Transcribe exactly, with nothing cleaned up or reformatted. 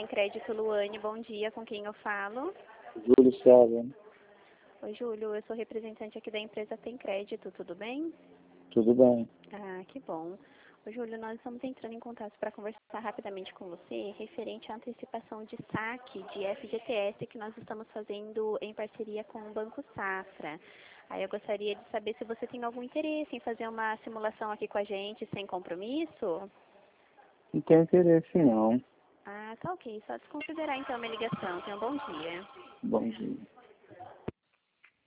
Tem Crédito Luane, bom dia, com quem eu falo? Júlio César. Oi, Júlio, eu sou representante aqui da empresa Tem Crédito, tudo bem? Tudo bem. Ah, que bom. Ô, Júlio, nós estamos entrando em contato para conversar rapidamente com você referente à antecipação de saque de F G T S que nós estamos fazendo em parceria com o Banco Safra. Aí eu gostaria de saber se você tem algum interesse em fazer uma simulação aqui com a gente sem compromisso. Não tenho interesse não. Ah, tá ok. Só desconsiderar então a minha ligação. Tenha um bom dia. Bom dia.